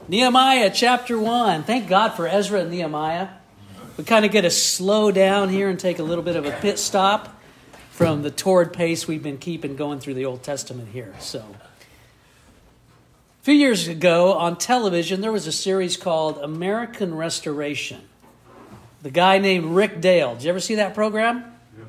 Nehemiah chapter 1. Thank God for Ezra and Nehemiah. We kind of get to slow down here and take a little bit of a pit stop from the torrid pace we've been keeping going through the Old Testament here. So, a few years ago on television, there was a series called American Restoration. The guy named Rick Dale. Did you ever see that program? Yeah.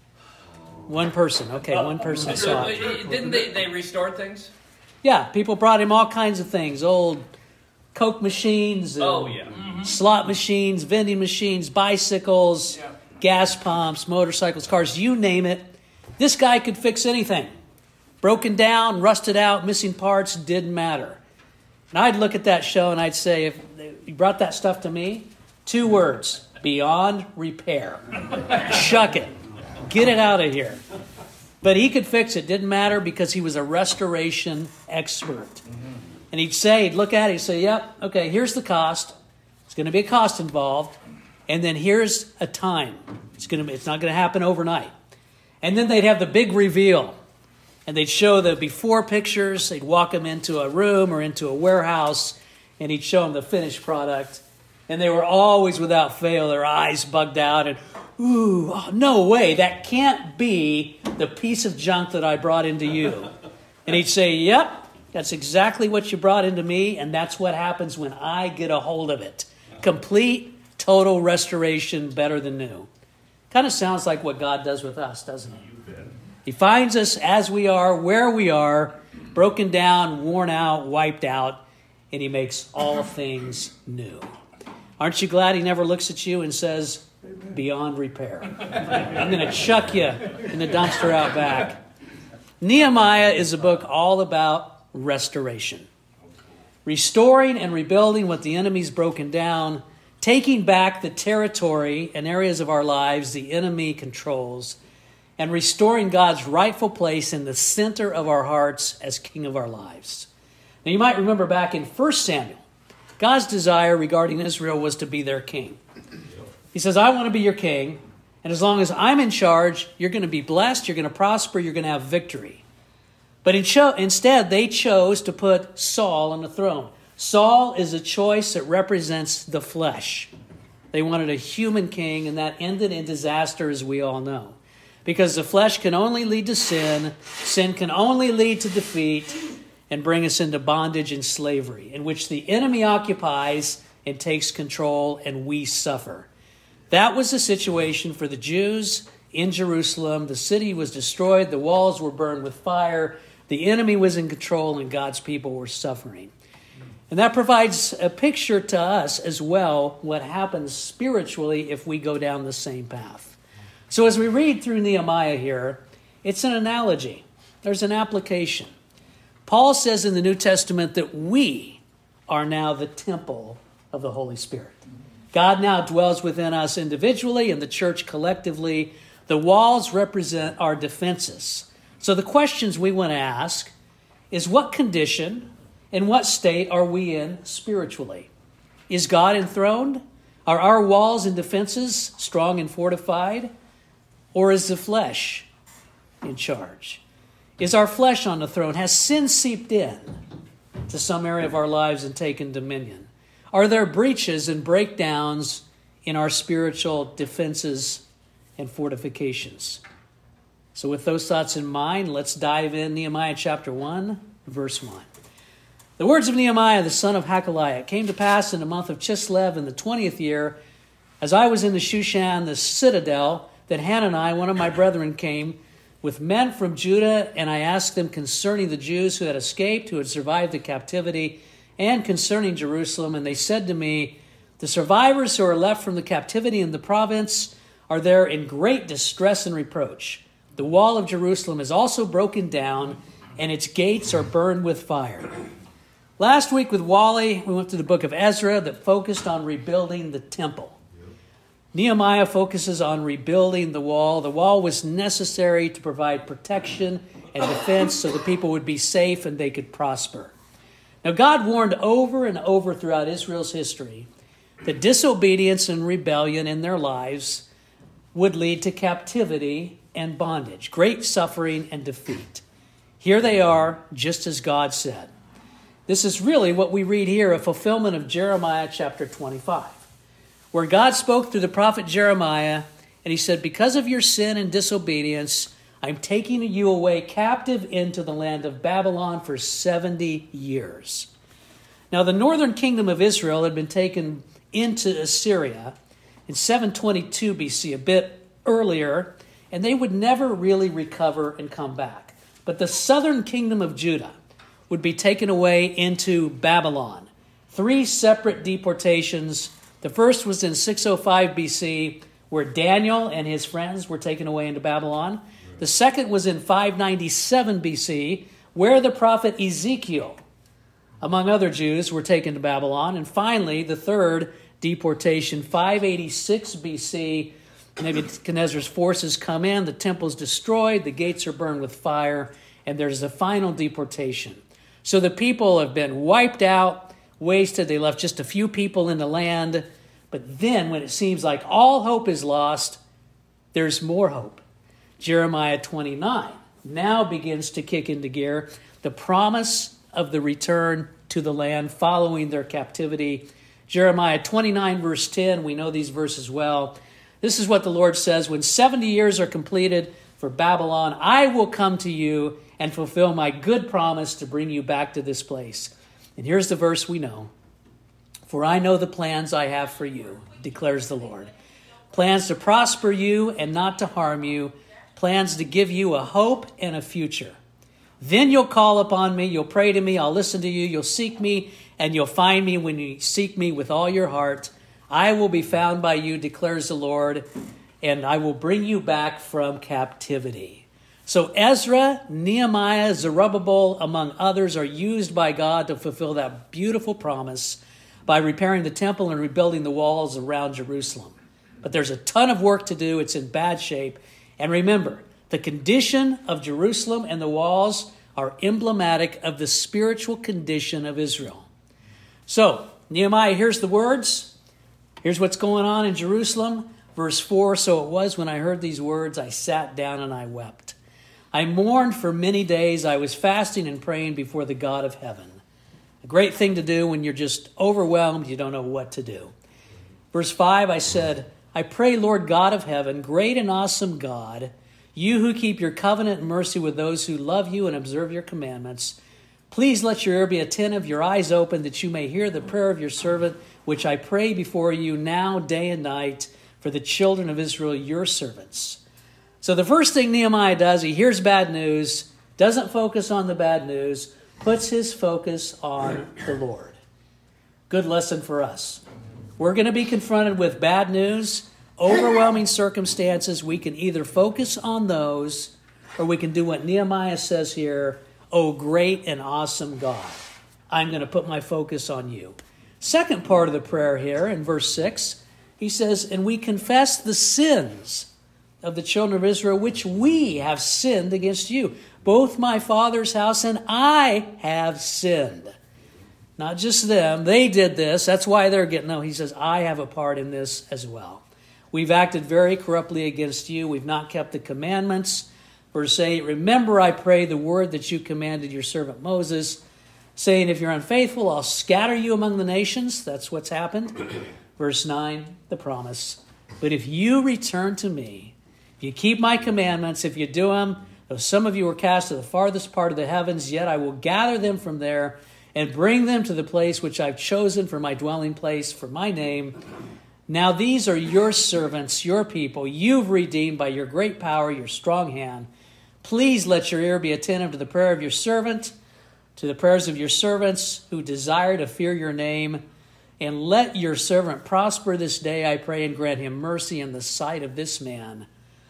One person. Okay, one person saw it. Didn't they restore things? Yeah, people brought him all kinds of things. Old Coke machines, slot machines, vending machines, bicycles, gas pumps, motorcycles, cars, you name it. This guy could fix anything. Broken down, rusted out, missing parts, didn't matter. And I'd look at that show and I'd say, if you brought that stuff to me, 2 words, beyond repair. Chuck it. Get it out of here. But he could fix it. Didn't matter because he was a restoration expert. And he'd look at it, he'd say, yep, okay, here's the cost. It's going to be a cost involved. And then here's a time. It's not going to happen overnight. And then they'd have the big reveal. And they'd show the before pictures. They'd walk them into a room or into a warehouse. And he'd show them the finished product. And they were always, without fail, their eyes bugged out. And, no way, that can't be the piece of junk that I brought into you. And he'd say, yep. That's exactly what you brought into me, and that's what happens when I get a hold of it. Complete, total restoration, better than new. Kind of sounds like what God does with us, doesn't it? He finds us as we are, where we are, broken down, worn out, wiped out, and he makes all things new. Aren't you glad he never looks at you and says, beyond repair? I'm going to chuck you in the dumpster out back. Nehemiah is a book all about restoration. Restoring and rebuilding what the enemy's broken down, taking back the territory and areas of our lives the enemy controls, and restoring God's rightful place in the center of our hearts as king of our lives. Now you might remember back in 1 Samuel, God's desire regarding Israel was to be their king. He says, I want to be your king, and as long as I'm in charge, you're going to be blessed, you're going to prosper, you're going to have victory. But instead, they chose to put Saul on the throne. Saul is a choice that represents the flesh. They wanted a human king, and that ended in disaster, as we all know. Because the flesh can only lead to sin, sin can only lead to defeat, and bring us into bondage and slavery, in which the enemy occupies and takes control, and we suffer. That was the situation for the Jews in Jerusalem. The city was destroyed, the walls were burned with fire, the enemy was in control, and God's people were suffering. And that provides a picture to us as well what happens spiritually if we go down the same path. So as we read through Nehemiah here, it's an analogy. There's an application. Paul says in the New Testament that we are now the temple of the Holy Spirit. God now dwells within us individually and the church collectively. The walls represent our defenses. So the questions we want to ask is, what condition and what state are we in spiritually? Is God enthroned? Are our walls and defenses strong and fortified? Or is the flesh in charge? Is our flesh on the throne? Has sin seeped in to some area of our lives and taken dominion? Are there breaches and breakdowns in our spiritual defenses and fortifications? So with those thoughts in mind, let's dive in Nehemiah chapter 1, verse 1. The words of Nehemiah, the son of Hakaliah. It came to pass in the month of Chislev in the 20th year, as I was in the Shushan, the citadel, that Hanani, one of my brethren, came with men from Judah, and I asked them concerning the Jews who had escaped, who had survived the captivity, and concerning Jerusalem. And they said to me, the survivors who are left from the captivity in the province are there in great distress and reproach. The wall of Jerusalem is also broken down, and its gates are burned with fire. Last week with Wally, we went to the book of Ezra that focused on rebuilding the temple. Nehemiah focuses on rebuilding the wall. The wall was necessary to provide protection and defense so the people would be safe and they could prosper. Now, God warned over and over throughout Israel's history that disobedience and rebellion in their lives would lead to captivity and bondage, great suffering and defeat. Here they are, just as God said. This is really what we read here, a fulfillment of Jeremiah chapter 25, where God spoke through the prophet Jeremiah, and he said, because of your sin and disobedience, I'm taking you away captive into the land of Babylon for 70 years. Now, the northern kingdom of Israel had been taken into Assyria in 722 BC, a bit earlier, and they would never really recover and come back. But the southern kingdom of Judah would be taken away into Babylon. 3 separate deportations. The first was in 605 BC, where Daniel and his friends were taken away into Babylon. The second was in 597 BC, where the prophet Ezekiel, among other Jews, were taken to Babylon. And finally, the third deportation, 586 BC, Nebuchadnezzar's forces come in, the temple's destroyed, the gates are burned with fire, and there's a final deportation. So the people have been wiped out, wasted. They left just a few people in the land. But then when it seems like all hope is lost, there's more hope. Jeremiah 29 now begins to kick into gear. The promise of the return to the land following their captivity. Jeremiah 29 verse 10, we know these verses well. This is what the Lord says, when 70 years are completed for Babylon, I will come to you and fulfill my good promise to bring you back to this place. And here's the verse we know. For I know the plans I have for you, declares the Lord. Plans to prosper you and not to harm you. Plans to give you a hope and a future. Then you'll call upon me, you'll pray to me, I'll listen to you, you'll seek me, and you'll find me when you seek me with all your heart. I will be found by you, declares the Lord, and I will bring you back from captivity. So Ezra, Nehemiah, Zerubbabel, among others, are used by God to fulfill that beautiful promise by repairing the temple and rebuilding the walls around Jerusalem. But there's a ton of work to do. It's in bad shape. And remember, the condition of Jerusalem and the walls are emblematic of the spiritual condition of Israel. So, Nehemiah hears the words. Here's what's going on in Jerusalem. Verse 4, so it was when I heard these words, I sat down and I wept. I mourned for many days. I was fasting and praying before the God of heaven. A great thing to do when you're just overwhelmed, you don't know what to do. Verse 5, I said, I pray, Lord God of heaven, great and awesome God, you who keep your covenant and mercy with those who love you and observe your commandments, please let your ear be attentive, your eyes open, that you may hear the prayer of your servant, which I pray before you now, day and night, for the children of Israel, your servants. So the first thing Nehemiah does, he hears bad news, doesn't focus on the bad news, puts his focus on the Lord. Good lesson for us. We're going to be confronted with bad news, overwhelming circumstances. We can either focus on those, or we can do what Nehemiah says here, oh, great and awesome God, I'm going to put my focus on you. Second part of the prayer here in verse 6, he says, and we confess the sins of the children of Israel, which we have sinned against you. Both my father's house and I have sinned. Not just them. They did this. That's why they're getting, no, he says, I have a part in this as well. We've acted very corruptly against you. We've not kept the commandments. Verse 8, remember, I pray, the word that you commanded your servant Moses, saying, if you're unfaithful, I'll scatter you among the nations. That's what's happened. Verse 9, the promise. But if you return to me, if you keep my commandments, if you do them, though some of you were cast to the farthest part of the heavens, yet I will gather them from there and bring them to the place which I've chosen for my dwelling place, for my name. Now these are your servants, your people, you've redeemed by your great power, your strong hand. Please let your ear be attentive to the prayer of your servant, to the prayers of your servants who desire to fear your name. And let your servant prosper this day, I pray, and grant him mercy in the sight of this man.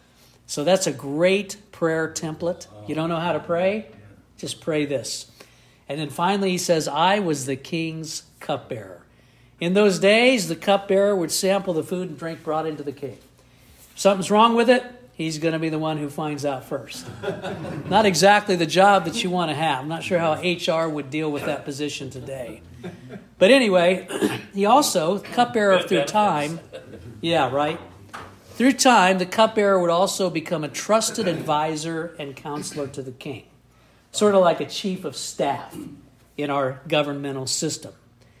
So that's a great prayer template. You don't know how to pray? Just pray this. And then finally he says, I was the king's cupbearer. In those days, the cupbearer would sample the food and drink brought into the king. If something's wrong with it, he's going to be the one who finds out first. Not exactly the job that you want to have. I'm not sure how HR would deal with that position today. But anyway, he also, cupbearer through time, yeah, right? Through time, the cupbearer would also become a trusted advisor and counselor to the king. Sort of like a chief of staff. in our governmental system.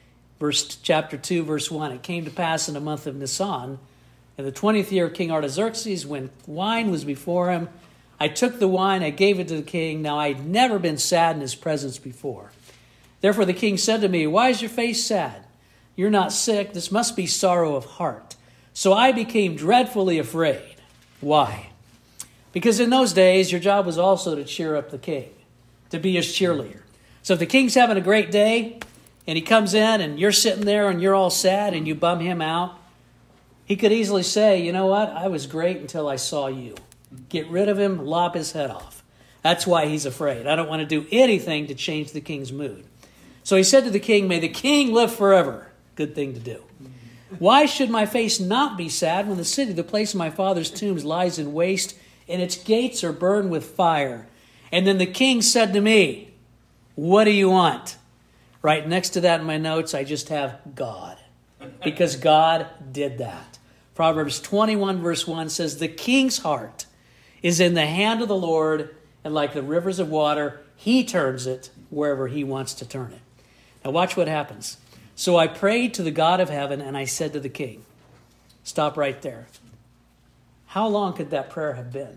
Chapter 2, verse 1, it came to pass in the month of Nisan, in the 20th year of King Artaxerxes, when wine was before him, I took the wine, I gave it to the king. Now I had never been sad in his presence before. Therefore the king said to me, why is your face sad? You're not sick. This must be sorrow of heart. So I became dreadfully afraid. Why? Because in those days, your job was also to cheer up the king, to be his cheerleader. So if the king's having a great day, and he comes in and you're sitting there and you're all sad and you bum him out, he could easily say, you know what? I was great until I saw you. Get rid of him, lop his head off. That's why he's afraid. I don't want to do anything to change the king's mood. So he said to the king, may the king live forever. Good thing to do. Why should my face not be sad when the city, the place of my father's tombs, lies in waste and its gates are burned with fire? And then the king said to me, what do you want? Right next to that in my notes, I just have God. Because God did that. Proverbs 21 verse 1 says, the king's heart is in the hand of the Lord, and like the rivers of water, he turns it wherever he wants to turn it. Now watch what happens. So I prayed to the God of heaven, and I said to the king, stop right there. How long could that prayer have been?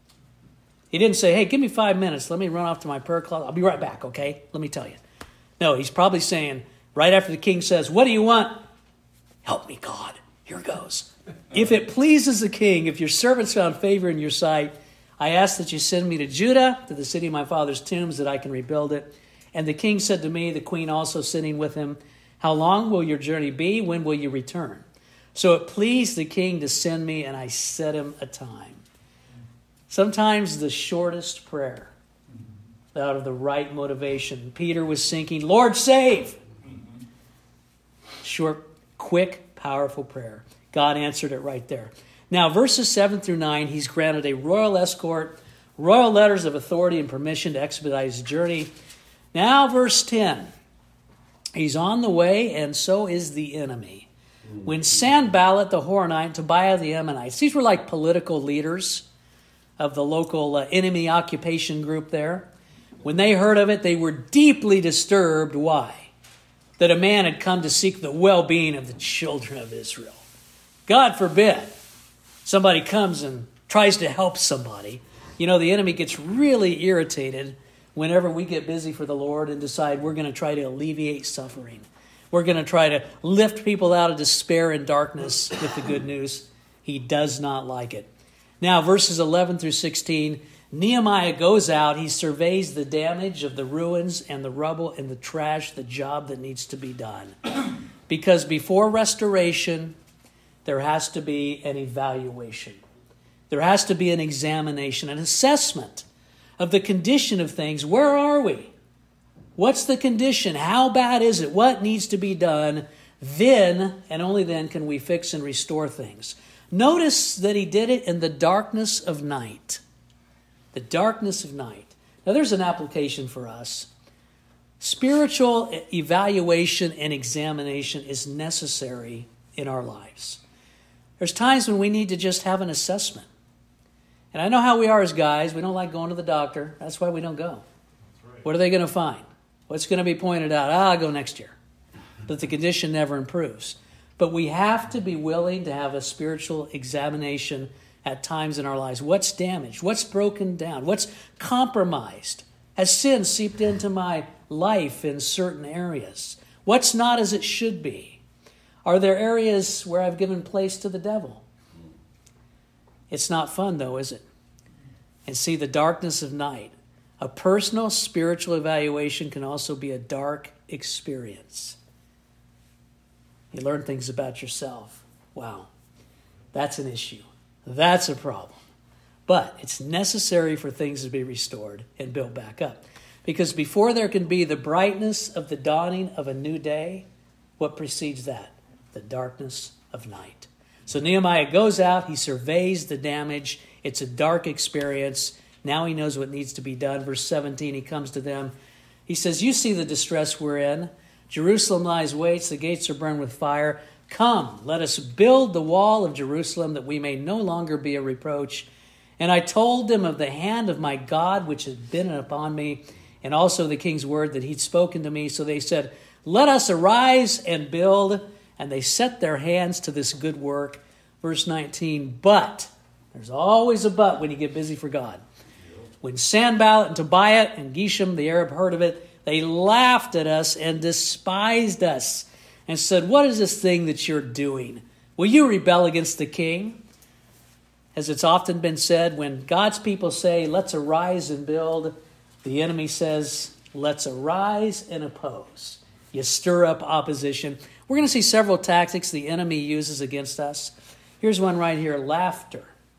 He didn't say, hey, give me 5 minutes. Let me run off to my prayer closet. I'll be right back, okay? Let me tell you. No, he's probably saying, right after the king says, what do you want? Help me, God. Here goes. If it pleases the king, if your servants found favor in your sight, I ask that you send me to Judah, to the city of my father's tombs, that I can rebuild it. And the king said to me, the queen also sitting with him, how long will your journey be? When will you return? So it pleased the king to send me, and I set him a time. Sometimes the shortest prayer, out of the right motivation. Peter was sinking, Lord, save! Short, quick, powerful prayer. God answered it right there. Now, verses 7 through 9, he's granted a royal escort, royal letters of authority and permission to expedite his journey. Now, verse 10, he's on the way, and so is the enemy. When Sanballat the Horonite and Tobiah the Ammonites, these were like political leaders of the local enemy occupation group there. When they heard of it, they were deeply disturbed. Why? That a man had come to seek the well-being of the children of Israel. God forbid somebody comes and tries to help somebody. You know, the enemy gets really irritated whenever we get busy for the Lord and decide we're going to try to alleviate suffering. We're going to try to lift people out of despair and darkness with the good news. He does not like it. Now, verses 11 through 16, Nehemiah goes out. He surveys the damage of the ruins and the rubble and the trash, the job that needs to be done. Because before restoration, there has to be an evaluation. There has to be an examination, an assessment of the condition of things. Where are we? What's the condition? How bad is it? What needs to be done? Then, and only then, can we fix and restore things. Notice that he did it in the darkness of night. The darkness of night. Now, there's an application for us. Spiritual evaluation and examination is necessary in our lives. There's times when we need to just have an assessment. And I know how we are as guys. We don't like going to the doctor. That's why we don't go. Right. What are they going to find? What's going to be pointed out? I'll go next year. But the condition never improves. But we have to be willing to have a spiritual examination at times in our lives. What's damaged? What's broken down? What's compromised? Has sin seeped into my life in certain areas? What's not as it should be? Are there areas where I've given place to the devil? It's not fun, though, is it? And see, the darkness of night. A personal spiritual evaluation can also be a dark experience. You learn things about yourself. Wow, that's an issue. That's a problem. But it's necessary for things to be restored and built back up. Because before there can be the brightness of the dawning of a new day, what precedes that? The darkness of night. So Nehemiah goes out, he surveys the damage. It's a dark experience. Now he knows what needs to be done. Verse 17, he comes to them. He says, you see the distress we're in. Jerusalem lies waste, the gates are burned with fire. Come, let us build the wall of Jerusalem that we may no longer be a reproach. And I told them of the hand of my God which had been upon me, and also the king's word that he'd spoken to me. So they said, let us arise and build. And they set their hands to this good work. Verse 19, but, there's always a but when you get busy for God. When Sanballat and Tobiah and Geshem, the Arab, heard of it, they laughed at us and despised us and said, what is this thing that you're doing? Will you rebel against the king? As it's often been said, when God's people say, let's arise and build, the enemy says, let's arise and oppose. You stir up opposition. We're going to see several tactics the enemy uses against us. Here's one right here. Laughter,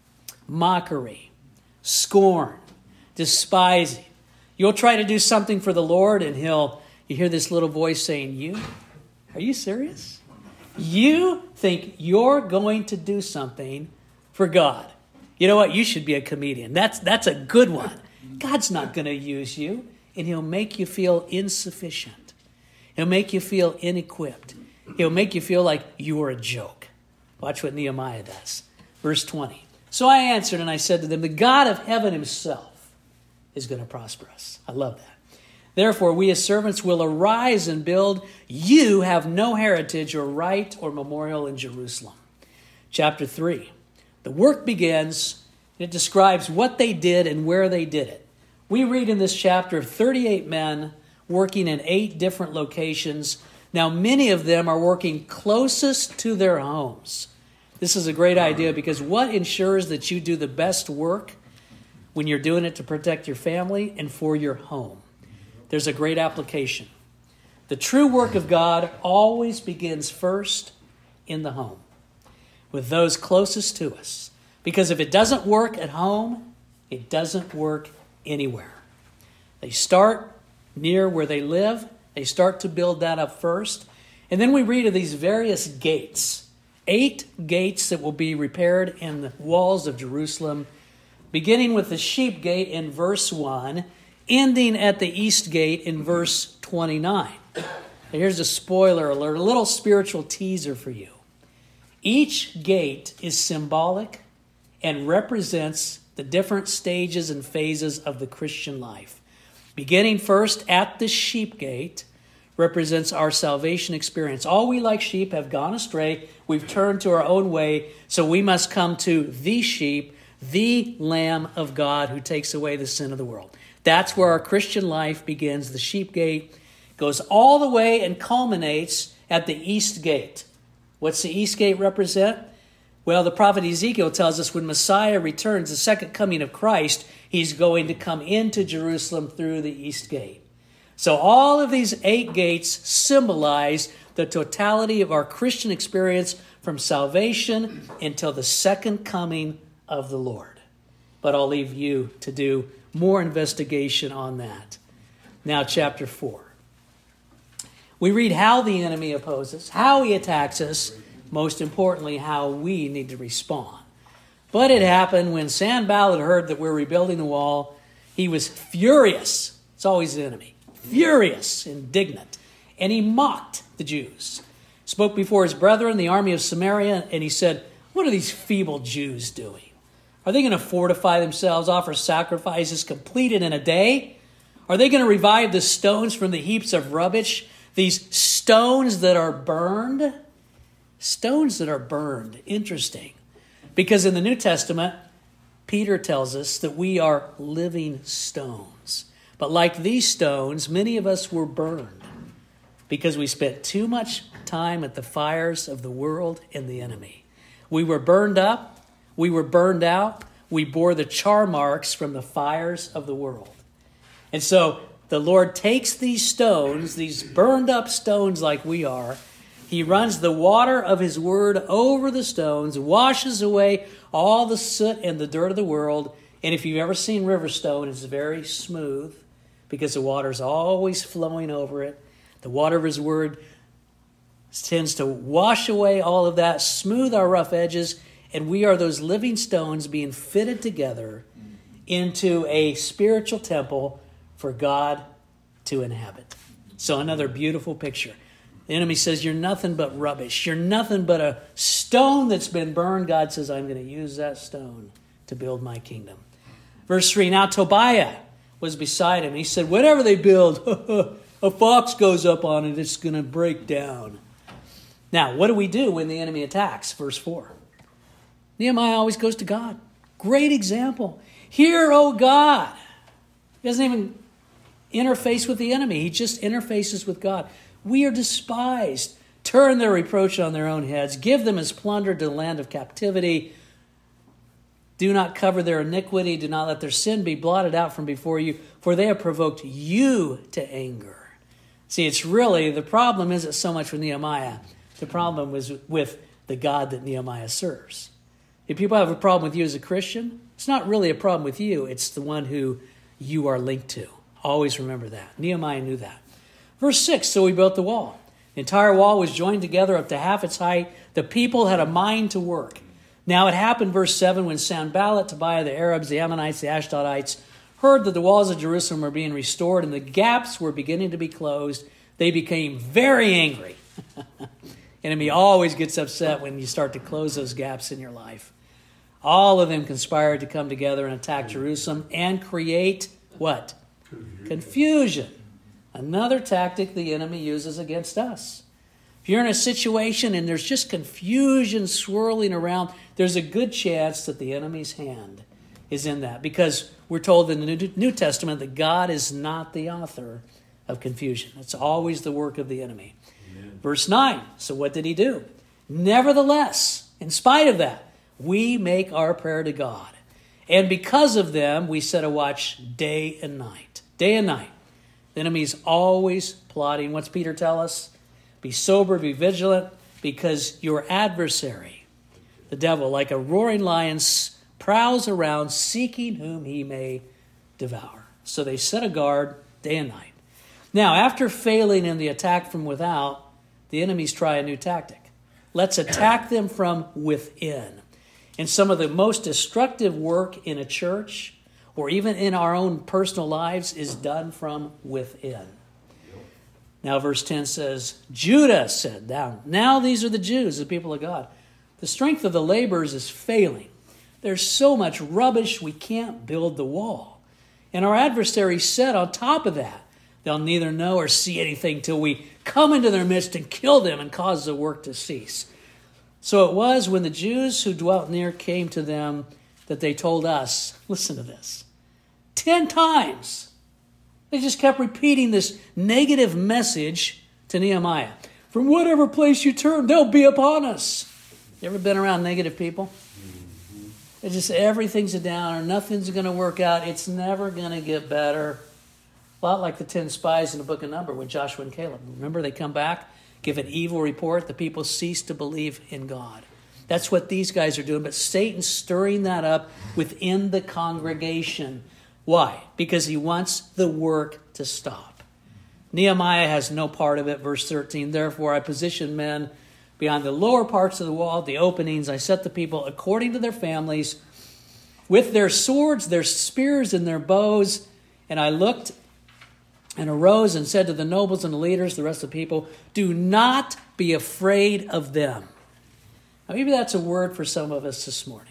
mockery, scorn, despising. You'll try to do something for the Lord and you hear this little voice saying, you? Are you serious? You think you're going to do something for God? You know what? You should be a comedian. That's a good one. God's not going to use you, and he'll make you feel insufficient. He'll make you feel inequipped. He'll make you feel like you are a joke. Watch what Nehemiah does. Verse 20. So I answered and I said to them, the God of heaven himself is going to prosper us. I love that. Therefore, we as servants will arise and build. You have no heritage or right or memorial in Jerusalem. Chapter 3. The work begins. It describes what they did and where they did it. We read in this chapter of 38 men working in 8 different locations. Now, many of them are working closest to their homes. This is a great idea because what ensures that you do the best work when you're doing it to protect your family and for your home? There's a great application. The true work of God always begins first in the home, with those closest to us. Because if it doesn't work at home, it doesn't work anywhere. They start near where they live. They start to build that up first. And then we read of these various gates. 8 gates that will be repaired in the walls of Jerusalem, beginning with the sheep gate in verse 1, ending at the east gate in verse 29. Now here's a spoiler alert, a little spiritual teaser for you. Each gate is symbolic and represents the different stages and phases of the Christian life. Beginning first at the sheep gate represents our salvation experience. All we like sheep have gone astray. We've turned to our own way, so we must come to the sheep, the Lamb of God who takes away the sin of the world. That's where our Christian life begins. The sheep gate goes all the way and culminates at the east gate. What's the east gate represent? Well, the prophet Ezekiel tells us when Messiah returns, the second coming of Christ, he's going to come into Jerusalem through the east gate. So all of these 8 gates symbolize the totality of our Christian experience from salvation until the second coming of the Lord. But I'll leave you to do more investigation on that. Now, chapter 4. We read how the enemy opposes, how he attacks us, most importantly, how we need to respond. But it happened when Sanballat heard that we're rebuilding the wall. He was furious. It's always the enemy. Furious, indignant. And he mocked the Jews. Spoke before his brethren, the army of Samaria, and he said, what are these feeble Jews doing? Are they going to fortify themselves, offer sacrifices completed in a day? Are they going to revive the stones from the heaps of rubbish? These stones that are burned? Stones that are burned. Interesting. Because in the New Testament, Peter tells us that we are living stones. But like these stones, many of us were burned because we spent too much time at the fires of the world and the enemy. We were burned up. We were burned out. We bore the char marks from the fires of the world. And so the Lord takes these stones, these burned up stones like we are. He runs the water of his word over the stones, washes away all the soot and the dirt of the world. And if you've ever seen river stone, it's very smooth because the water is always flowing over it. The water of his word tends to wash away all of that, smooth our rough edges, and we are those living stones being fitted together into a spiritual temple for God to inhabit. So another beautiful picture. The enemy says, you're nothing but rubbish. You're nothing but a stone that's been burned. God says, I'm going to use that stone to build my kingdom. Verse 3, now Tobiah was beside him. He said, whatever they build, a fox goes up on it, it's going to break down. Now, what do we do when the enemy attacks? Verse 4. Nehemiah always goes to God. Great example. Hear, O God. He doesn't even interface with the enemy. He just interfaces with God. We are despised. Turn their reproach on their own heads. Give them as plunder to the land of captivity. Do not cover their iniquity. Do not let their sin be blotted out from before you, for they have provoked you to anger. See, it's really, the problem isn't so much with Nehemiah. The problem was with the God that Nehemiah serves. If people have a problem with you as a Christian, it's not really a problem with you. It's the one who you are linked to. Always remember that. Nehemiah knew that. Verse 6, so we built the wall. The entire wall was joined together up to half its height. The people had a mind to work. Now it happened, verse 7, when Sanballat, Tobiah, the Arabs, the Ammonites, the Ashdodites, heard that the walls of Jerusalem were being restored and the gaps were beginning to be closed, they became very angry. Enemy always gets upset when you start to close those gaps in your life. All of them conspired to come together and attack Jerusalem and create what? Confusion. Another tactic the enemy uses against us. If you're in a situation and there's just confusion swirling around, there's a good chance that the enemy's hand is in that. Because we're told in the New Testament that God is not the author of confusion. It's always the work of the enemy. Amen. Verse 9, so what did he do? Nevertheless, in spite of that, we make our prayer to God. And because of them, we set a watch day and night. Day and night. The enemy's always plotting. What's Peter tell us? Be sober, be vigilant, because your adversary, the devil, like a roaring lion, prowls around seeking whom he may devour. So they set a guard day and night. Now, after failing in the attack from without, the enemies try a new tactic. Let's attack them from within. And some of the most destructive work in a church, or even in our own personal lives, is done from within. Now verse 10 says, Judah said, now these are the Jews, the people of God. The strength of the laborers is failing. There's so much rubbish, we can't build the wall. And our adversaries said on top of that, they'll neither know or see anything till we come into their midst and kill them and cause the work to cease. So it was when the Jews who dwelt near came to them that they told us, listen to this, 10 times. They just kept repeating this negative message to Nehemiah. From whatever place you turn, they'll be upon us. You ever been around negative people? It's just everything's a downer. Nothing's going to work out. It's never going to get better. A lot like the 10 spies in the book of Numbers with Joshua and Caleb. Remember, they come back, give an evil report. The people cease to believe in God. That's what these guys are doing. But Satan's stirring that up within the congregation. Why? Because he wants the work to stop. Nehemiah has no part of it. Verse 13, therefore I positioned men beyond the lower parts of the wall, the openings. I set the people according to their families, with their swords, their spears, and their bows. And I looked and arose and said to the nobles and the leaders, the rest of the people, do not be afraid of them. Now, maybe that's a word for some of us this morning.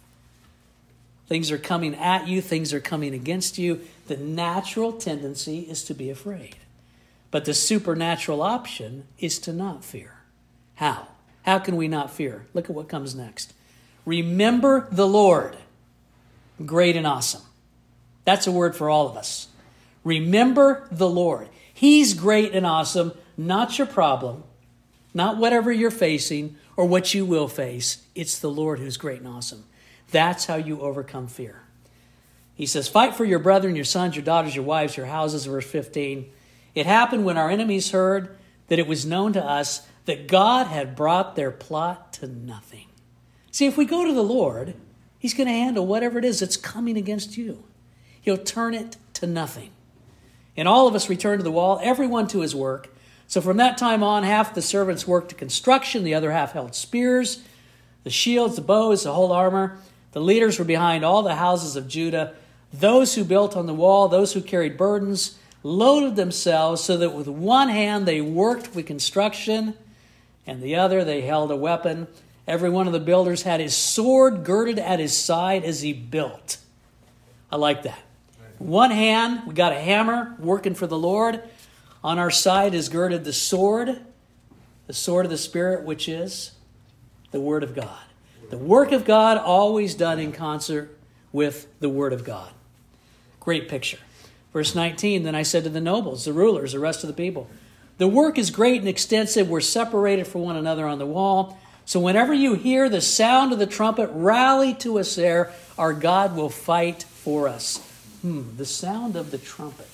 Things are coming at you. Things are coming against you. The natural tendency is to be afraid. But the supernatural option is to not fear. How? How can we not fear? Look at what comes next. Remember the Lord, great and awesome. That's a word for all of us. Remember the Lord. He's great and awesome, not your problem, not whatever you're facing or what you will face. It's the Lord who's great and awesome. That's how you overcome fear. He says, fight for your brethren, your sons, your daughters, your wives, your houses, verse 15. It happened when our enemies heard that it was known to us that God had brought their plot to nothing. See, if we go to the Lord, he's going to handle whatever it is that's coming against you. He'll turn it to nothing. And all of us returned to the wall, everyone to his work. So from that time on, half the servants worked at construction, the other half held spears, the shields, the bows, the whole armor. The leaders were behind all the houses of Judah. Those who built on the wall, those who carried burdens, loaded themselves so that with one hand they worked with construction, and the other they held a weapon. Every one of the builders had his sword girded at his side as he built. I like that. One hand, we got a hammer working for the Lord. On our side is girded the sword of the Spirit, which is the Word of God. The work of God always done in concert with the Word of God. Great picture. Verse 19, then I said to the nobles, the rulers, the rest of the people, the work is great and extensive. We're separated from one another on the wall. So whenever you hear the sound of the trumpet, rally to us there. Our God will fight for us. The sound of the trumpet.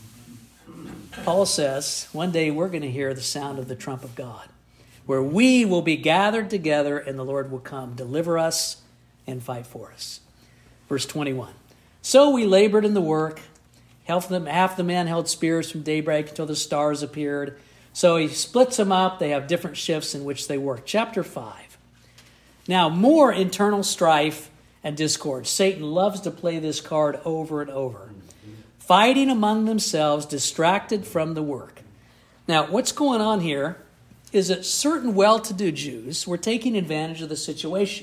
Paul says, one day we're going to hear the sound of the trump of God, where we will be gathered together and the Lord will come, deliver us, and fight for us. Verse 21. So we labored in the work. Half the men held spears from daybreak until the stars appeared. So he splits them up. They have different shifts in which they work. Chapter 5. Now, more internal strife and discord. Satan loves to play this card over and over. Fighting among themselves, distracted from the work. Now, what's going on here is that certain well-to-do Jews were taking advantage of the situation.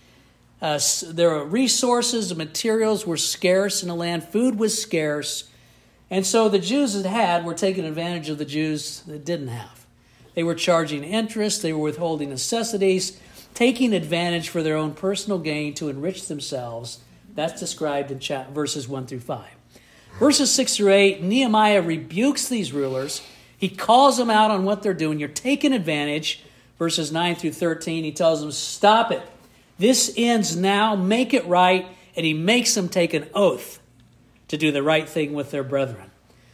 Their resources and materials were scarce in the land. Food was scarce. And so the Jews that had were taking advantage of the Jews that didn't have. They were charging interest. They were withholding necessities, taking advantage for their own personal gain to enrich themselves. That's described in verses 1 through 5. Verses 6 through 8, Nehemiah rebukes these rulers. He calls them out on what they're doing. You're taking advantage. Verses 9 through 13, he tells them, stop it. This ends now. Make it right. And he makes them take an oath to do the right thing with their brethren.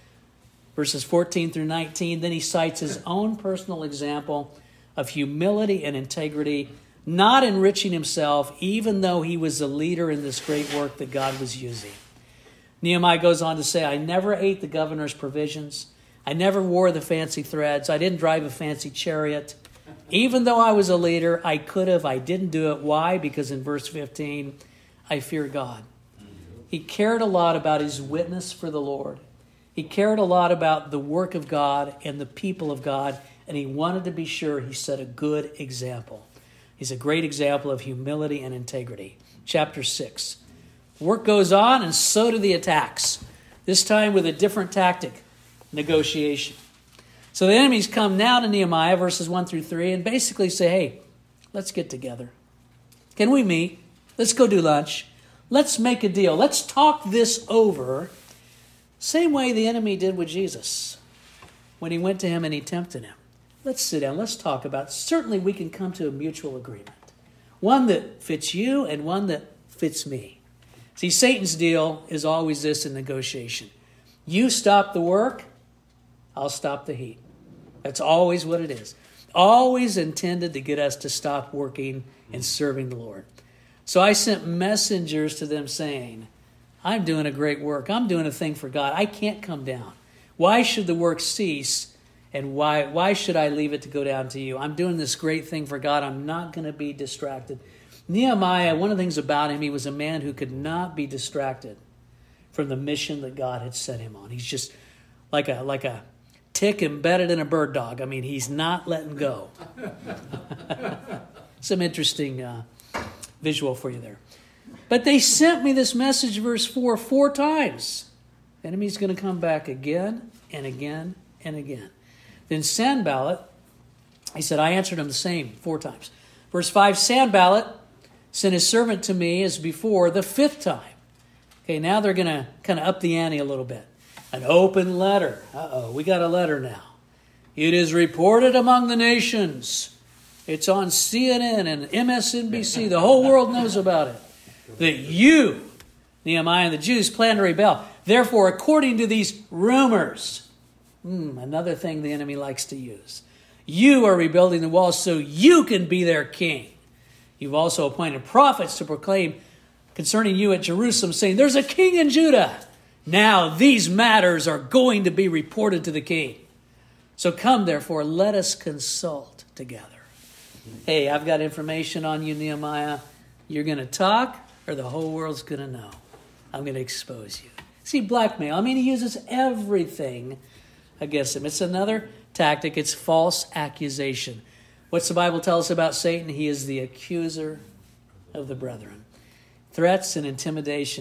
Verses 14 through 19, then he cites his own personal example of humility and integrity, not enriching himself, even though he was the leader in this great work that God was using. Nehemiah goes on to say, I never ate the governor's provisions. I never wore the fancy threads. I didn't drive a fancy chariot. Even though I was a leader, I could have. I didn't do it. Why? Because in verse 15, I fear God. He cared a lot about his witness for the Lord. He cared a lot about the work of God and the people of God, and he wanted to be sure he set a good example. He's a great example of humility and integrity. Chapter 6. Work goes on, and so do the attacks. This time with a different tactic, negotiation. So the enemies come now to Nehemiah, verses 1 through 3, and basically say, hey, let's get together. Can we meet? Let's go do lunch. Let's make a deal. Let's talk this over. Same way the enemy did with Jesus when he went to him and he tempted him. Let's sit down. Let's talk about it. Certainly we can come to a mutual agreement. One that fits you and one that fits me. See, Satan's deal is always this in negotiation. You stop the work, I'll stop the heat. That's always what it is. Always intended to get us to stop working and serving the Lord. So I sent messengers to them saying, I'm doing a great work. I'm doing a thing for God. I can't come down. Why should the work cease? And why should I leave it to go down to you? I'm doing this great thing for God. I'm not going to be distracted. Nehemiah, one of the things about him, he was a man who could not be distracted from the mission that God had set him on. He's just like a tick embedded in a bird dog. I mean, he's not letting go. Some interesting visual for you there. But they sent me this message, verse 4 times. The enemy's going to come back again and again and again. Then Sanballat, he said, I answered him the same 4 times. Verse 5, Sanballat sent his servant to me as before the 5th time. Okay, now they're going to kind of up the ante a little bit. An open letter. We got a letter now. It is reported among the nations. It's on CNN and MSNBC. The whole world knows about it. That you, Nehemiah and the Jews, plan to rebel. Therefore, according to these rumors, another thing the enemy likes to use. You are rebuilding the walls so you can be their king. You've also appointed prophets to proclaim concerning you at Jerusalem, saying, there's a king in Judah. Now these matters are going to be reported to the king. So come, therefore, let us consult together. Hey, I've got information on you, Nehemiah. You're going to talk, or the whole world's going to know. I'm going to expose you. See, blackmail. I mean, he uses everything against him. It's another tactic. It's false accusation. What's the Bible tell us about Satan? He is the accuser of the brethren. Threats and intimidation.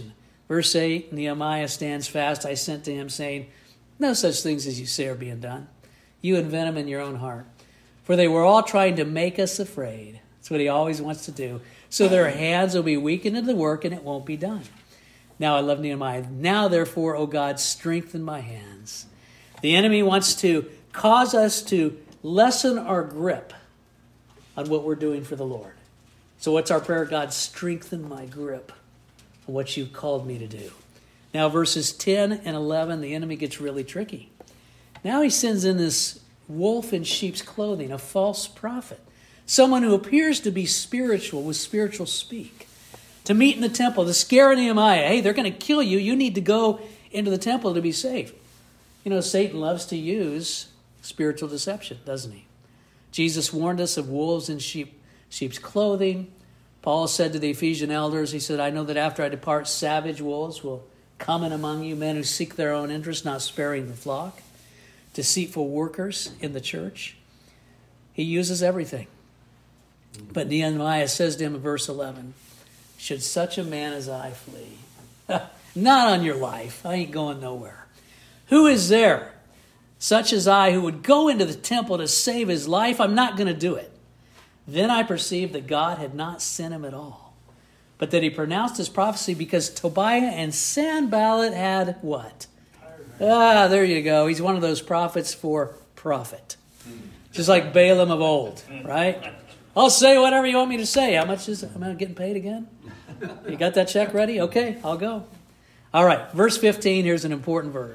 Verse 8, Nehemiah stands fast. I sent to him, saying, no such things as you say are being done. You invent them in your own heart. For they were all trying to make us afraid. That's what he always wants to do. So their hands will be weakened in the work, and it won't be done. Now I love Nehemiah. Now, therefore, O God, strengthen my hands. The enemy wants to cause us to lessen our grip on what we're doing for the Lord. So what's our prayer? God, strengthen my grip on what you've called me to do. Now, verses 10 and 11, the enemy gets really tricky. Now he sends in this wolf in sheep's clothing, a false prophet, someone who appears to be spiritual with spiritual speak, to meet in the temple, to scare Nehemiah. Hey, they're going to kill you. You need to go into the temple to be safe. You know, Satan loves to use spiritual deception, doesn't he? Jesus warned us of wolves in sheep's clothing. Paul said to the Ephesian elders, he said, I know that after I depart, savage wolves will come in among you, men who seek their own interest, not sparing the flock. Deceitful workers in the church. He uses everything. But Nehemiah says to him in verse 11, should such a man as I flee? Not on your life. I ain't going nowhere. Who is there, such as I, who would go into the temple to save his life? I'm not going to do it. Then I perceived that God had not sent him at all, but that he pronounced his prophecy because Tobiah and Sanballat had what? There you go. He's one of those prophets for profit. Just like Balaam of old, right? I'll say whatever you want me to say. How much is it? Am I getting paid again? You got that check ready? Okay, I'll go. All right, verse 15, here's an important verse.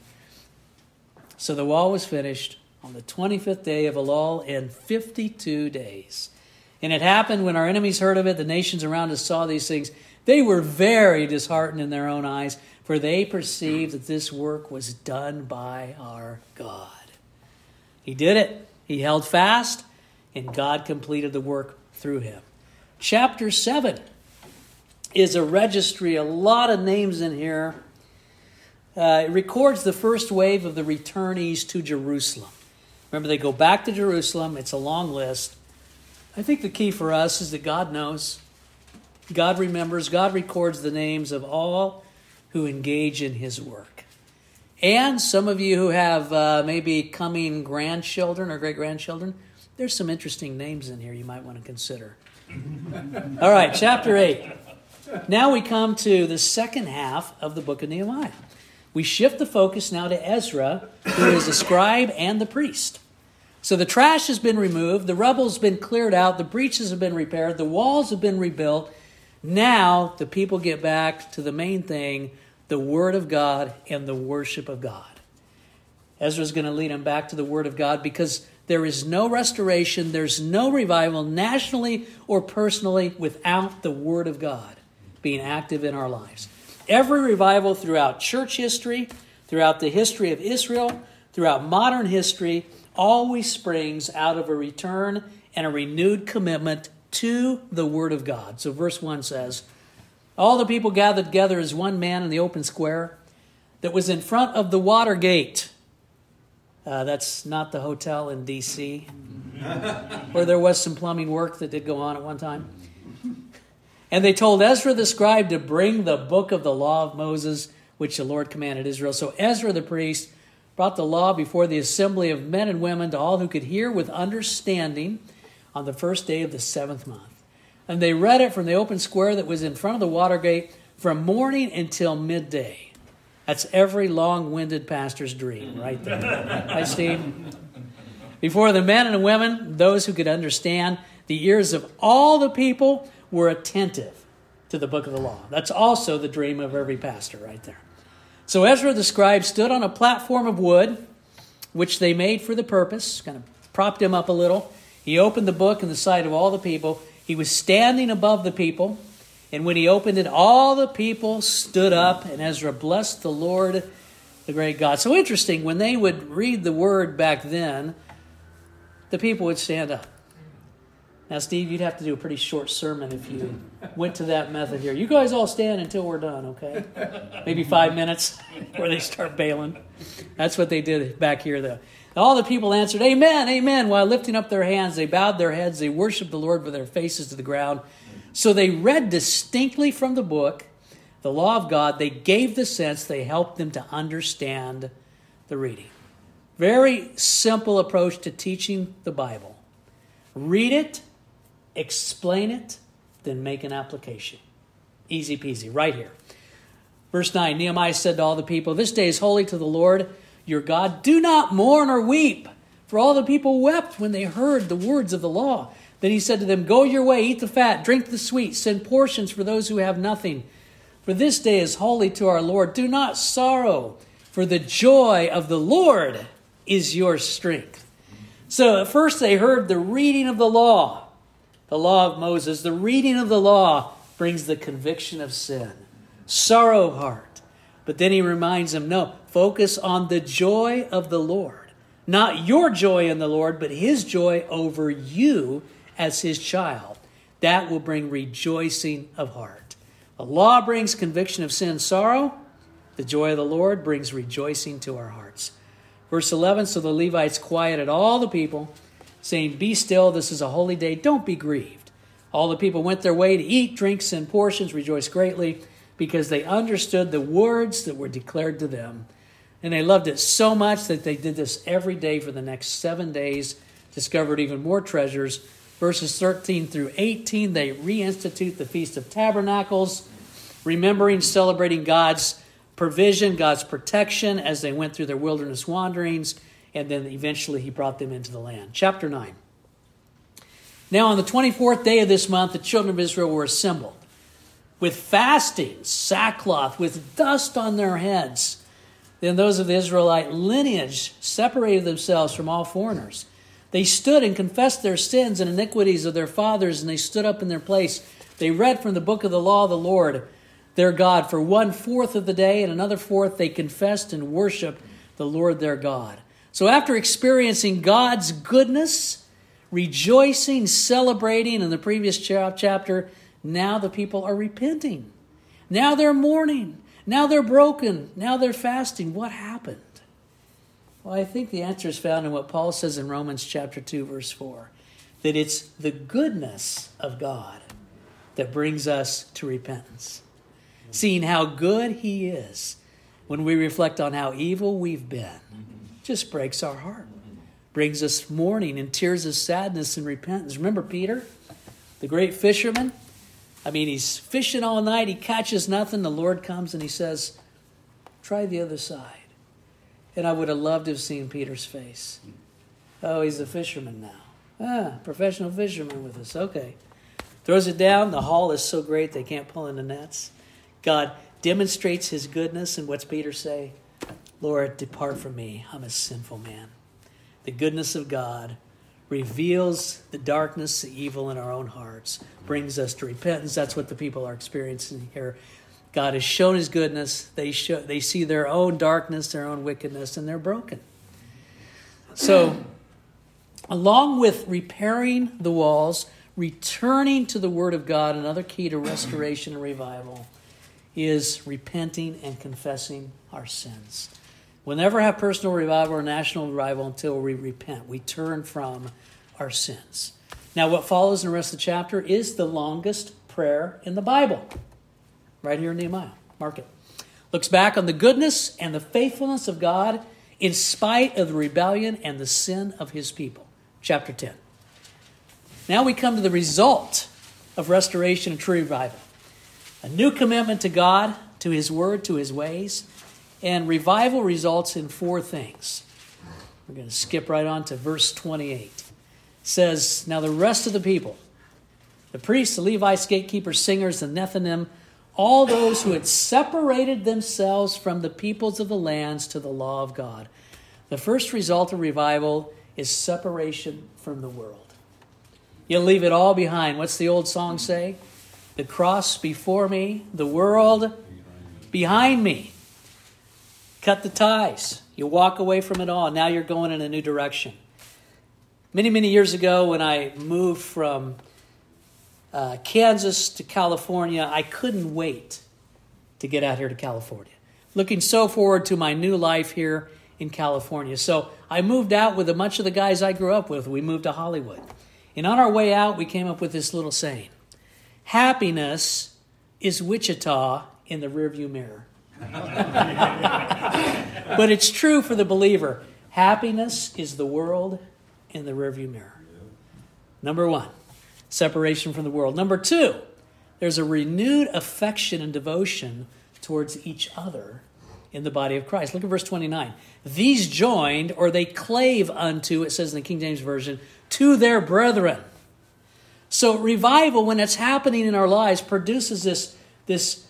So the wall was finished on the 25th day of Elul in 52 days. And it happened when our enemies heard of it, the nations around us saw these things. They were very disheartened in their own eyes, for they perceived that this work was done by our God. He did it. He held fast, and God completed the work through him. Chapter 7 is a registry, a lot of names in here. It records the first wave of the returnees to Jerusalem. Remember, they go back to Jerusalem. It's a long list. I think the key for us is that God knows. God remembers. God records the names of all who engage in his work. And some of you who have maybe coming grandchildren or great-grandchildren, there's some interesting names in here you might want to consider. All right, chapter 8. Now we come to the second half of the book of Nehemiah. We shift the focus now to Ezra, who is the scribe and the priest. So the trash has been removed, the rubble's been cleared out, the breaches have been repaired, the walls have been rebuilt. Now the people get back to the main thing, the Word of God and the worship of God. Ezra's going to lead them back to the Word of God because there is no restoration, there's no revival nationally or personally without the Word of God being active in our lives. Every revival throughout church history, throughout the history of Israel, throughout modern history, always springs out of a return and a renewed commitment to the Word of God. So verse 1 says, all the people gathered together as one man in the open square that was in front of the water gate. That's not the hotel in D.C., where there was some plumbing work that did go on at one time. And they told Ezra the scribe to bring the book of the law of Moses, which the Lord commanded Israel. So Ezra the priest brought the law before the assembly of men and women to all who could hear with understanding on the first day of the 7th month. And they read it from the open square that was in front of the water gate from morning until midday. That's every long-winded pastor's dream right there. Right, Steve? Before the men and the women, those who could understand, the ears of all the people were attentive to the book of the law. That's also the dream of every pastor right there. So Ezra the scribe stood on a platform of wood, which they made for the purpose, kind of propped him up a little. He opened the book in the sight of all the people. He was standing above the people, and when he opened it, all the people stood up, and Ezra blessed the Lord, the great God. So interesting, when they would read the word back then, the people would stand up. Now, Steve, you'd have to do a pretty short sermon if you went to that method here. You guys all stand until we're done, okay? Maybe 5 minutes before they start bailing. That's what they did back here, though. All the people answered, amen, amen. While lifting up their hands, they bowed their heads. They worshiped the Lord with their faces to the ground. So they read distinctly from the book the law of God. They gave the sense. They helped them to understand the reading. Very simple approach to teaching the Bible. Read it, explain it, then make an application. Easy peasy, right here. Verse 9, Nehemiah said to all the people, "This day is holy to the Lord your God. Do not mourn or weep." For all the people wept when they heard the words of the law. Then he said to them, "Go your way, eat the fat, drink the sweet, send portions for those who have nothing. For this day is holy to our Lord. Do not sorrow, for the joy of the Lord is your strength." So at first they heard the reading of the law of Moses. The reading of the law brings the conviction of sin, sorrow of heart. But then he reminds them, no, focus on the joy of the Lord. Not your joy in the Lord, but his joy over you as his child. That will bring rejoicing of heart. The law brings conviction of sin and sorrow. The joy of the Lord brings rejoicing to our hearts. Verse 11, so the Levites quieted all the people, saying, "Be still, this is a holy day, don't be grieved." All the people went their way to eat, drink, send portions, rejoice greatly, because they understood the words that were declared to them. And they loved it so much that they did this every day for the next 7 days, discovered even more treasures. Verses 13 through 18, they reinstitute the Feast of Tabernacles, remembering, celebrating God's provision, God's protection as they went through their wilderness wanderings, and then eventually he brought them into the land. Chapter 9. Now on the 24th day of this month, the children of Israel were assembled with fasting, sackcloth, with dust on their heads. Then those of the Israelite lineage separated themselves from all foreigners. They stood and confessed their sins and iniquities of their fathers, and they stood up in their place. They read from the book of the law of the Lord, their God, for 1/4 of the day, and another fourth they confessed and worshiped the Lord their God. So after experiencing God's goodness, rejoicing, celebrating in the previous chapter, now the people are repenting. Now they're mourning. Now they're broken. Now they're fasting. What happened? Well, I think the answer is found in what Paul says in Romans chapter 2, verse 4, that it's the goodness of God that brings us to repentance. Seeing how good he is when we reflect on how evil we've been just breaks our heart. Brings us mourning and tears of sadness and repentance. Remember Peter, the great fisherman? I mean, he's fishing all night. He catches nothing. The Lord comes and he says, "Try the other side." And I would have loved to have seen Peter's face. Oh, he's a fisherman now. Professional fisherman with us. Okay. Throws it down. The haul is so great they can't pull in the nets. God demonstrates his goodness. And what's Peter say? "Lord, depart from me. I'm a sinful man." The goodness of God reveals the darkness, the evil in our own hearts, brings us to repentance. That's what the people are experiencing here. God has shown his goodness. They see their own darkness, their own wickedness, and they're broken. So, along with repairing the walls, returning to the Word of God, another key to restoration and revival is repenting and confessing our sins. We'll never have personal revival or national revival until we repent. We turn from our sins. Now, what follows in the rest of the chapter is the longest prayer in the Bible. Right here in Nehemiah. Mark it. Looks back on the goodness and the faithfulness of God in spite of the rebellion and the sin of his people. Chapter 10. Now we come to the result of restoration and true revival. A new commitment to God, to his word, to his ways. And revival results in 4 things. We're going to skip right on to verse 28. It says, now the rest of the people, the priests, the Levites, gatekeepers, singers, the Nethinim, all those who had separated themselves from the peoples of the lands to the law of God. The first result of revival is separation from the world. You'll leave it all behind. What's the old song say? The cross before me, the world behind me. Cut the ties. You walk away from it all. Now you're going in a new direction. Many, many years ago when I moved from Kansas to California, I couldn't wait to get out here to California. Looking so forward to my new life here in California. So I moved out with a bunch of the guys I grew up with. We moved to Hollywood. And on our way out, we came up with this little saying. Happiness is Wichita in the rearview mirror. But it's true for the believer. Happiness is the world in the rearview mirror. Number one, separation from the world. Number two, there's a renewed affection and devotion towards each other in the body of Christ. Look at verse 29. These joined, or they clave unto, it says in the King James Version, to their brethren. So revival, when it's happening in our lives, produces this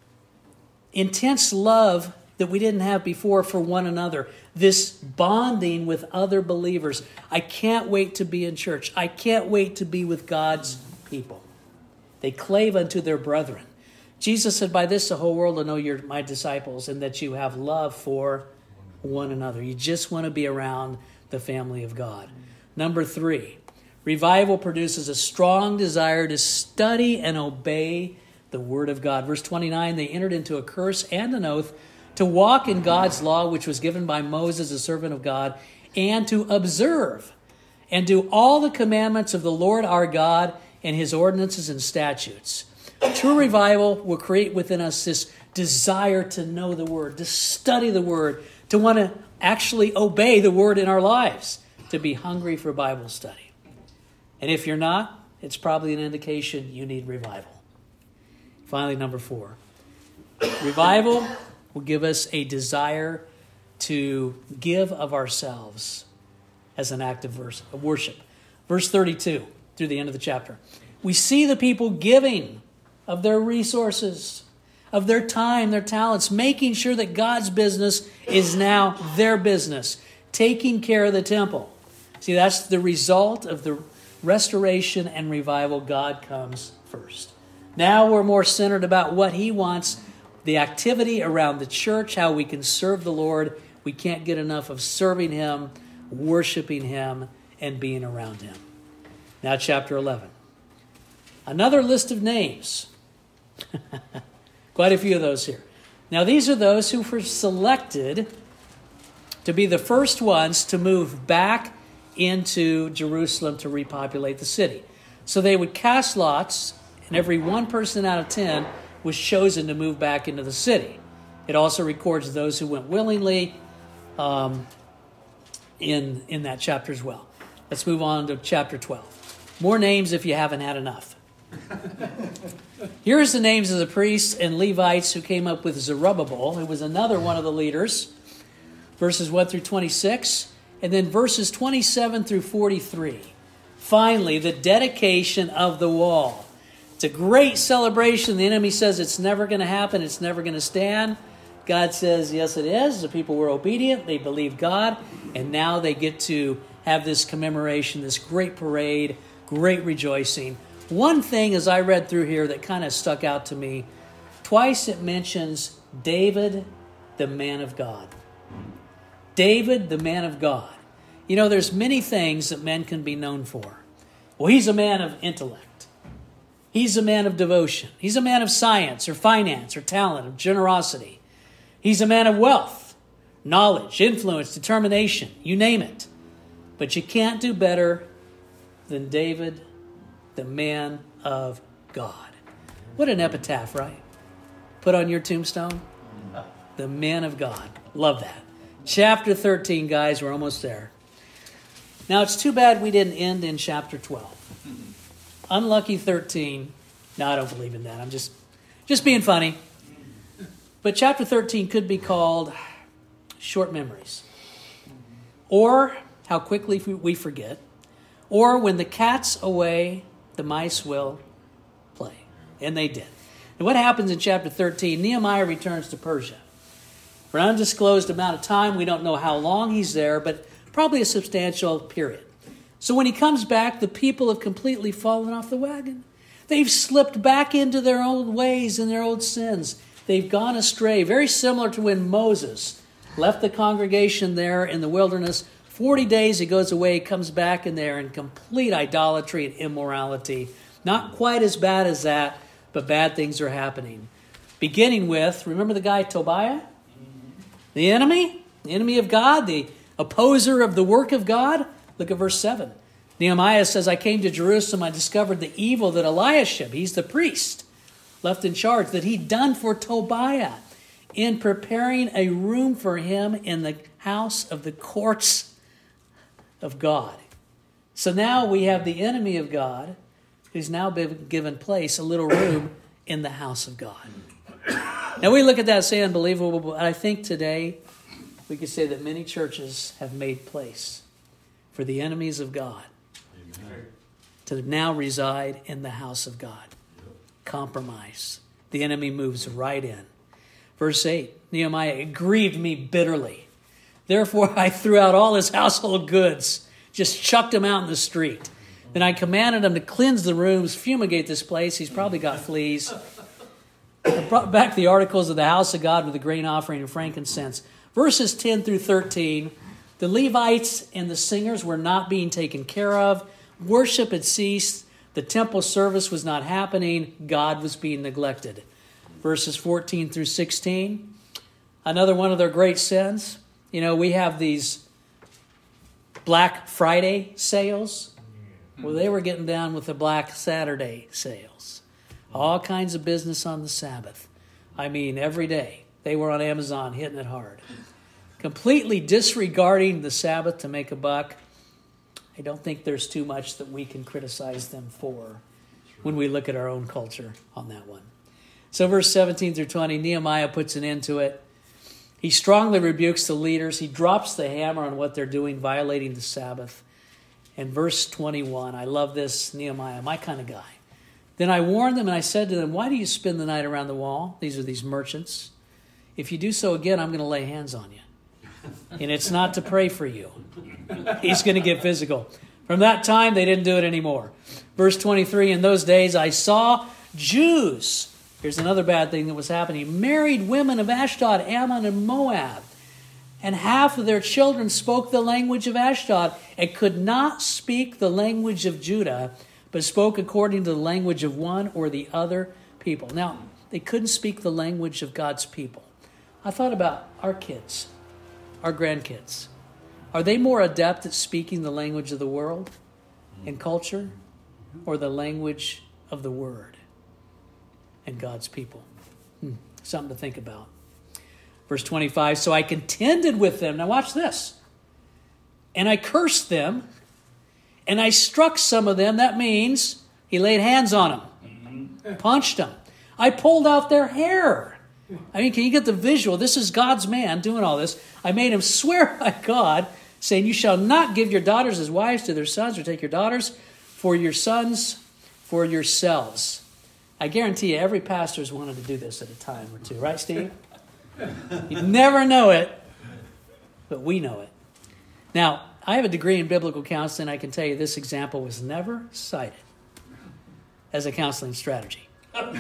intense love that we didn't have before for one another. This bonding with other believers. I can't wait to be in church. I can't wait to be with God's people. They clave unto their brethren. Jesus said, by this the whole world will know you're my disciples and that you have love for one another. You just want to be around the family of God. Number three, revival produces a strong desire to study and obey the Word of God. Verse 29, they entered into a curse and an oath to walk in God's law, which was given by Moses, the servant of God, and to observe and do all the commandments of the Lord our God and his ordinances and statutes. True revival will create within us this desire to know the Word, to study the Word, to want to actually obey the Word in our lives, to be hungry for Bible study. And if you're not, it's probably an indication you need revival. Finally, number four, revival will give us a desire to give of ourselves as an act of worship. Verse 32 through the end of the chapter. We see the people giving of their resources, of their time, their talents, making sure that God's business is now their business, taking care of the temple. See, that's the result of the restoration and revival. God comes first. Now we're more centered about what he wants, the activity around the church, how we can serve the Lord. We can't get enough of serving him, worshiping him, and being around him. Now chapter 11. Another list of names. Quite a few of those here. Now these are those who were selected to be the first ones to move back into Jerusalem to repopulate the city. So they would cast lots, and every one person out of 10 was chosen to move back into the city. It also records those who went willingly in that chapter as well. Let's move on to chapter 12. More names if you haven't had enough. Here's the names of the priests and Levites who came up with Zerubbabel, who was another one of the leaders. Verses 1 through 26, and then verses 27 through 43. Finally, the dedication of the wall. It's a great celebration. The enemy says it's never going to happen. It's never going to stand. God says, yes, it is. The people were obedient. They believed God. And now they get to have this commemoration, this great parade, great rejoicing. One thing as I read through here that kind of stuck out to me, twice it mentions David, the man of God. David, the man of God. You know, there's many things that men can be known for. Well, he's a man of intellect. He's a man of devotion. He's a man of science or finance or talent, of generosity. He's a man of wealth, knowledge, influence, determination, you name it. But you can't do better than David, the man of God. What an epitaph, right? Put on your tombstone. The man of God. Love that. Chapter 13, guys, we're almost there. Now, it's too bad we didn't end in chapter 12. Unlucky 13. No, I don't believe in that. I'm just being funny. But chapter 13 could be called Short Memories. Or How Quickly We Forget. Or When the Cat's Away, the Mice Will Play. And they did. And what happens in chapter 13? Nehemiah returns to Persia. For an undisclosed amount of time, we don't know how long he's there, but probably a substantial period. So when he comes back, the people have completely fallen off the wagon. They've slipped back into their old ways and their old sins. They've gone astray, very similar to when Moses left the congregation there in the wilderness. 40 days he goes away, comes back, and they're in complete idolatry and immorality. Not quite as bad as that, but bad things are happening. Beginning with, remember the guy Tobiah? The enemy of God, the opposer of the work of God. Look at verse 7. Nehemiah says, I came to Jerusalem, I discovered the evil that Eliashib, he's the priest, left in charge, that he'd done for Tobiah in preparing a room for him in the house of the courts of God. So now we have the enemy of God who's now been given place, a little room in the house of God. Now we look at that and say unbelievable, but I think today we could say that many churches have made place for the enemies of God to now reside in the house of God. Compromise. The enemy moves right in. Verse 8, Nehemiah, it grieved me bitterly. Therefore I threw out all his household goods, just chucked them out in the street. Then I commanded him to cleanse the rooms, fumigate this place. He's probably got fleas. I brought back the articles of the house of God with the grain offering and frankincense. Verses 10 through 13, the Levites and the singers were not being taken care of. Worship had ceased. The temple service was not happening. God was being neglected. Verses 14 through 16, another one of their great sins. You know, we have these Black Friday sales. Well, they were getting down with the Black Saturday sales. All kinds of business on the Sabbath. I mean, every day. They were on Amazon hitting it hard. Completely disregarding the Sabbath to make a buck. I don't think there's too much that we can criticize them for when we look at our own culture on that one. So verse 17 through 20, Nehemiah puts an end to it. He strongly rebukes the leaders. He drops the hammer on what they're doing, violating the Sabbath. And verse 21, I love this, Nehemiah, my kind of guy. Then I warned them and I said to them, why do you spend the night around the wall? These are these merchants. If you do so again, I'm going to lay hands on you. And it's not to pray for you. He's going to get physical. From that time, they didn't do it anymore. Verse 23, in those days I saw Jews. Here's another bad thing that was happening. Married women of Ashdod, Ammon, and Moab. And half of their children spoke the language of Ashdod and could not speak the language of Judah, but spoke according to the language of one or the other people. Now, they couldn't speak the language of God's people. I thought about our kids, our grandkids. Are they more adept at speaking the language of the world and culture, or the language of the Word and God's people? Something to think about. Verse 25, so I contended with them. Now watch this. And I cursed them, and I struck some of them. That means he laid hands on them, punched them. I pulled out their hair. I mean, can you get the visual? This is God's man doing all this. I made him swear by God, saying, you shall not give your daughters as wives to their sons, or take your daughters for your sons for yourselves. I guarantee you every pastor's wanted to do this at a time or two. Right, Steve? You never know it, but we know it. Now, I have a degree in biblical counseling. I can tell you this example was never cited as a counseling strategy. But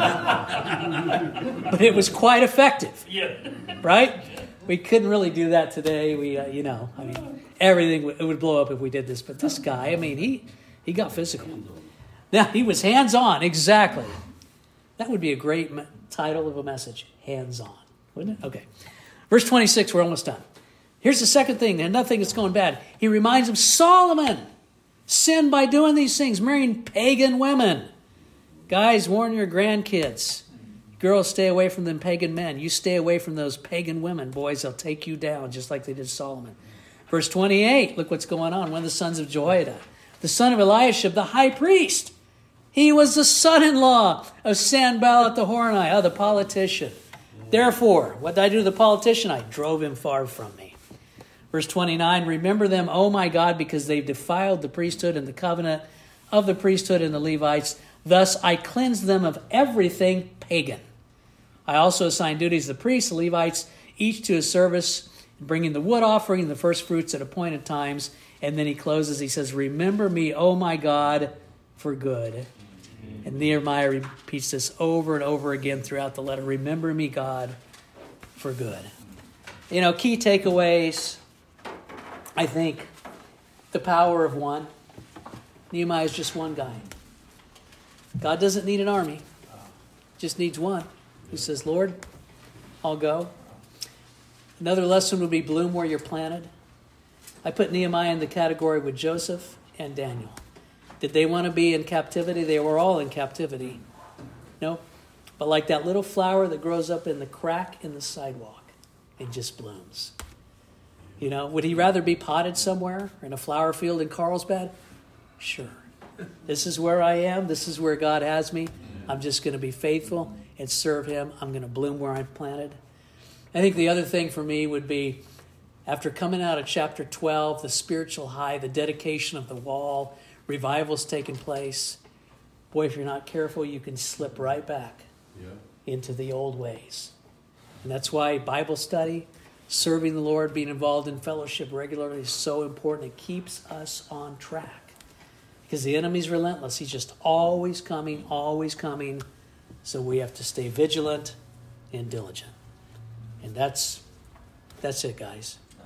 it was quite effective. Right? We couldn't really do that today. Everything it would blow up if we did this. But this guy, I mean, he got physical. Now, he was hands-on, exactly. That would be a great title of a message, hands-on, wouldn't it? Okay. Verse 26, we're almost done. Here's the second thing, and nothing is going bad. He reminds him, Solomon sinned by doing these things, marrying pagan women. Guys, warn your grandkids. Girls, stay away from them pagan men. You stay away from those pagan women. Boys, they'll take you down, just like they did Solomon. Verse 28, look what's going on. One of the sons of Jehoiada, the son of Eliashib, the high priest. He was the son-in-law of Sanballat the Horonite, the politician. Therefore, what did I do to the politician? I drove him far from me. Verse 29, remember them, O my God, because they've defiled the priesthood and the covenant of the priesthood and the Levites. Thus I cleansed them of everything pagan. I also assigned duties to the priests, the Levites, each to his service, bringing the wood offering and the first fruits at appointed times. And then he closes, he says, remember me, O my God, for good. And Nehemiah repeats this over and over again throughout the letter. Remember me, God, for good. You know, key takeaways, I think, the power of one. Nehemiah is just one guy. God doesn't need an army. Just needs one who says, Lord, I'll go. Another lesson would be bloom where you're planted. I put Nehemiah in the category with Joseph and Daniel. Did they want to be in captivity? They were all in captivity. No. but like that little flower that grows up in the crack in the sidewalk and just blooms. You know, would he rather be potted somewhere in a flower field in Carlsbad? Sure. This is where I am. This is where God has me. I'm just going to be faithful and serve him. I'm going to bloom where I'm planted. I think the other thing for me would be, after coming out of chapter 12, the spiritual high, the dedication of the wall, revival's taking place. Boy, if you're not careful, you can slip right back into the old ways. And that's why Bible study, serving the Lord, being involved in fellowship regularly is so important. It keeps us on track. Because the enemy's relentless. He's just always coming, always coming. So we have to stay vigilant and diligent. And that's it, guys.